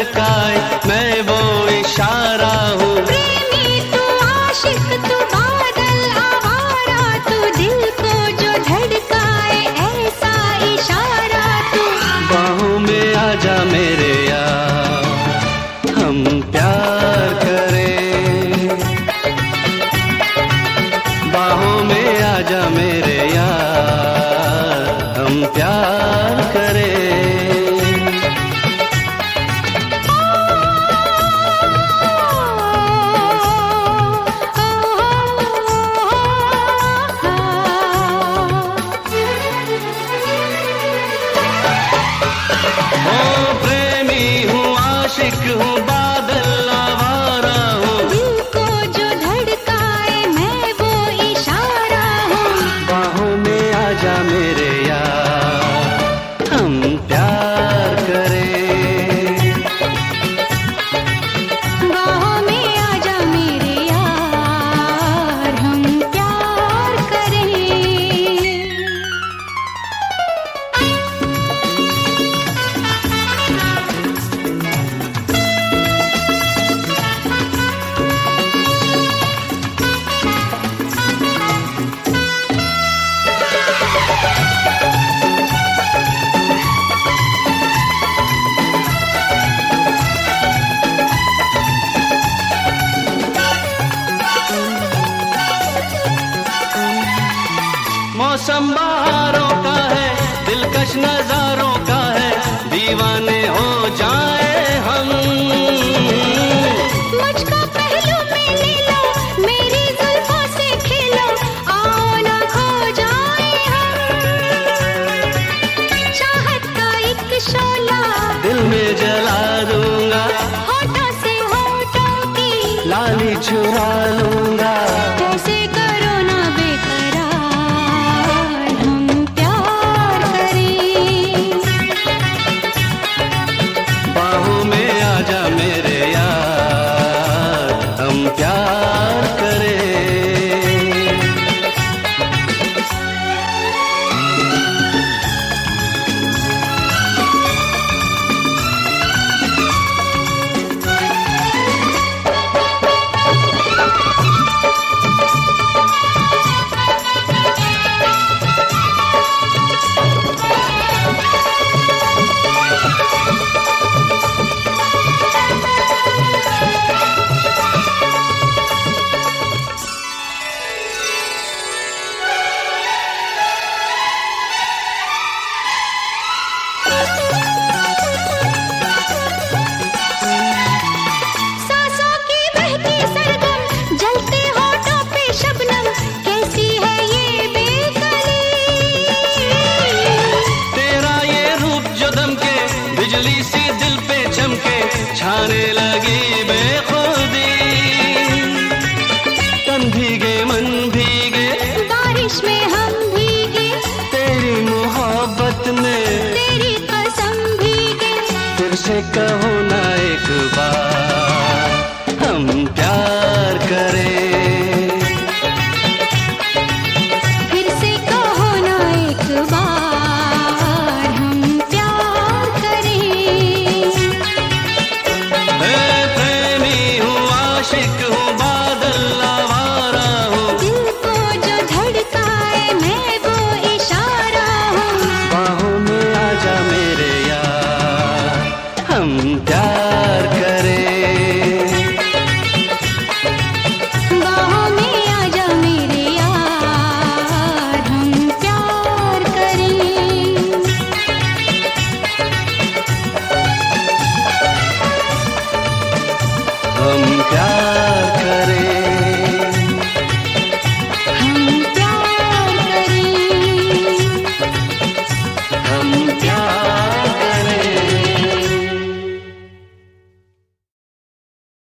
धड़काए मैं वो इशारा हूँ। प्रेमी तू आशिक तू बादल आवारा तू दिल को जो धड़काए ऐसा इशारा तू। बाहों में आजा मेरे यार हम प्यार करें, बाहों में आजा मेरे यार हम प्यार करें। हूँ बादल आवारा हूँ, दिल को जो धड़काए मैं वो इशारा हूँ। बाहों में आजा मेरे यार हम प्यार करें, बाहों में आजा मेरे यार हम प्यार करें। मौसम बहारों का है, दिलकश नजारों का है, दीवाने हो जाए हम। मुझको पहलू में ले लो, मेरी जुल्फों से खेलो, आओ ना खो जाए हम। चाहत का एक शोला दिल में जला दूंगा, होठों से होठों की लाली चुरा लूंगा। ऐसे करो ना बेकरार हम प्यार करें, बाहों में आजा मेरे यार हम प्यार करें। बिजली सी दिल पे चमके छाने लगी बेखुदी, तन भीगे मन भीगे बारिश में हम भीगे, तेरी मोहब्बत में तेरी कसम भीगे। फिर से कहो ना एक बार हम प्यार करें, फिर से कहो ना एक बार हम प्यार करें। प्रेमी हूँ आशिक हूँ बादल आवारा हूँ, दिल को जो धड़काए मैं वो इशारा हूँ। बाहों में आजा मेरे यार हम प्यार करें, बाहों में आजा मेरे यार हम प्यार करें। हम प्यार करें, हम प्यार करें। हम